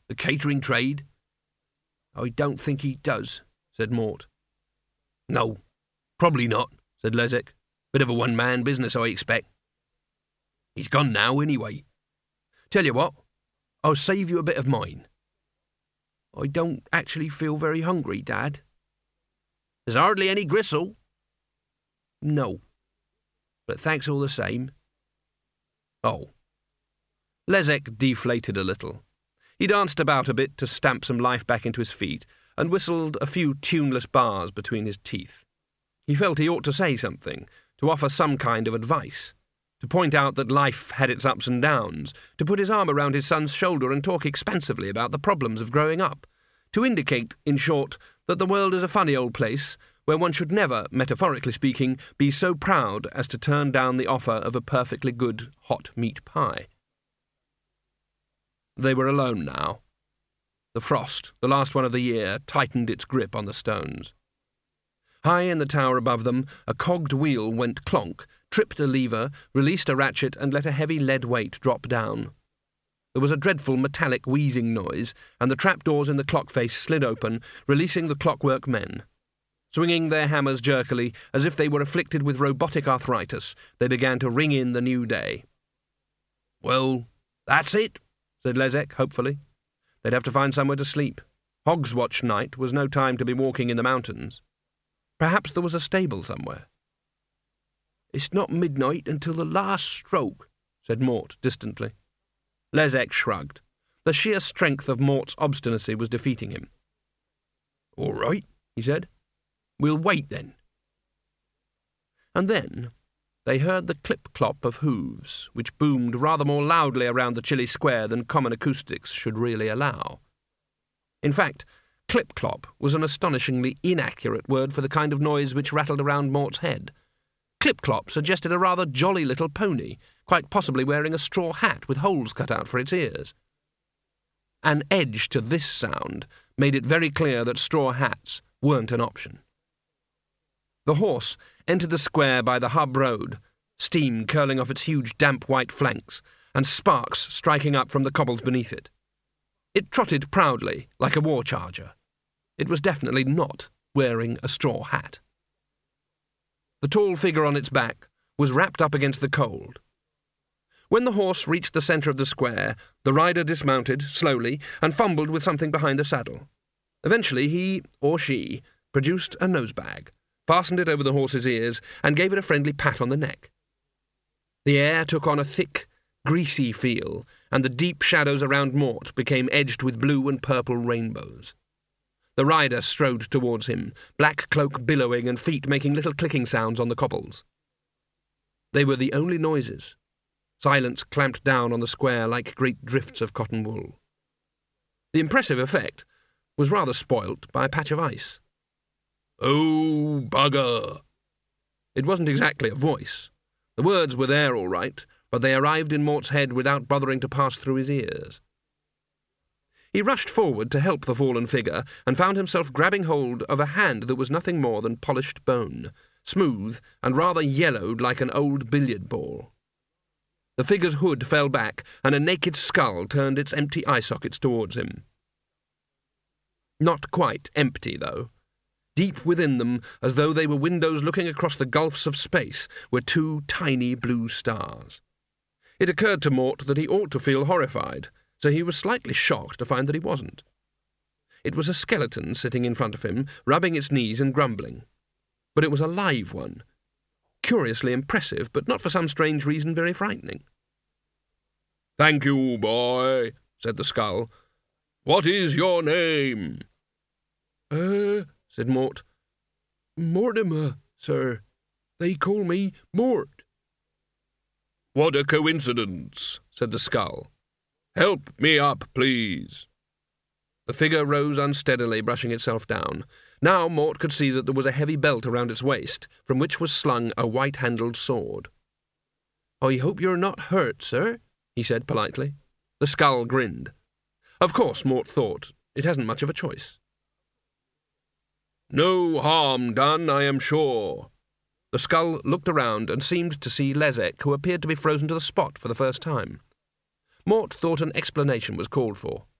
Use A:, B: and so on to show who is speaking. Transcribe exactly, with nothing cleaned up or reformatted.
A: the catering trade?" "I don't think he does," said Mort. "No, probably not," said Lezek. "Bit of a one-man business, I expect. He's gone now, anyway. Tell you what, I'll save you a bit of mine." "I don't actually feel very hungry, Dad." "There's hardly any gristle." "No, but thanks all the same." "Oh." Lezek deflated a little. He danced about a bit to stamp some life back into his feet, and whistled a few tuneless bars between his teeth. He felt he ought to say something, to offer some kind of advice, to point out that life had its ups and downs, to put his arm around his son's shoulder and talk expansively about the problems of growing up, to indicate, in short, that the world is a funny old place where one should never, metaphorically speaking, be so proud as to turn down the offer of a perfectly good hot meat pie. They were alone now. The frost, the last one of the year, tightened its grip on the stones. High in the tower above them, a cogged wheel went clonk, tripped a lever, released a ratchet, and let a heavy lead weight drop down. There was a dreadful metallic wheezing noise, and the trapdoors in the clock face slid open, releasing the clockwork men. Swinging their hammers jerkily, as if they were afflicted with robotic arthritis, they began to ring in the new day. "Well, that's it," said Lezek, hopefully. They'd have to find somewhere to sleep. Hogswatch night was no time to be walking in the mountains. Perhaps there was a stable somewhere. "It's not midnight until the last stroke," said Mort distantly. Lezek shrugged. The sheer strength of Mort's obstinacy was defeating him. "All right," he said. "We'll wait then." And then they heard the clip-clop of hooves, which boomed rather more loudly around the chilly square than common acoustics should really allow. In fact, clip-clop was an astonishingly inaccurate word for the kind of noise which rattled around Mort's head. Clip-clop suggested a rather jolly little pony, quite possibly wearing a straw hat with holes cut out for its ears. An edge to this sound made it very clear that straw hats weren't an option. The horse entered the square by the hub road, steam curling off its huge damp white flanks, and sparks striking up from the cobbles beneath it. It trotted proudly, like a war charger. It was definitely not wearing a straw hat. The tall figure on its back was wrapped up against the cold. When the horse reached the centre of the square, the rider dismounted, slowly, and fumbled with something behind the saddle. Eventually he, or she, produced a nosebag, fastened it over the horse's ears, and gave it a friendly pat on the neck. The air took on a thick, greasy feel, and the deep shadows around Mort became edged with blue and purple rainbows. The rider strode towards him, black cloak billowing and feet making little clicking sounds on the cobbles. They were the only noises. Silence clamped down on the square like great drifts of cotton wool. The impressive effect was rather spoilt by a patch of ice. "Oh, bugger!" It wasn't exactly a voice. The words were there all right, but they arrived in Mort's head without bothering to pass through his ears. He rushed forward to help the fallen figure, and found himself grabbing hold of a hand that was nothing more than polished bone, smooth and rather yellowed like an old billiard ball. The figure's hood fell back, and a naked skull turned its empty eye sockets towards him. Not quite empty, though. Deep within them, as though they were windows looking across the gulfs of space, were two tiny blue stars. It occurred to Mort that he ought to feel horrified, so he was slightly shocked to find that he wasn't. It was a skeleton sitting in front of him, rubbing its knees and grumbling. But it was a live one. Curiously impressive, but not for some strange reason very frightening. "Thank you, boy," said the skull. "What is your name?" Uh, said Mort. "Mortimer, sir. They call me Mort." "What a coincidence," said the skull. "Help me up, please." The figure rose unsteadily, brushing itself down. Now Mort could see that there was a heavy belt around its waist, from which was slung a white-handled sword. "I hope you're not hurt, sir," he said politely. The skull grinned. Of course, Mort thought, it hasn't much of a choice. "No harm done, I am sure." The skull looked around and seemed to see Lezek, who appeared to be frozen to the spot for the first time. Mort thought an explanation was called for.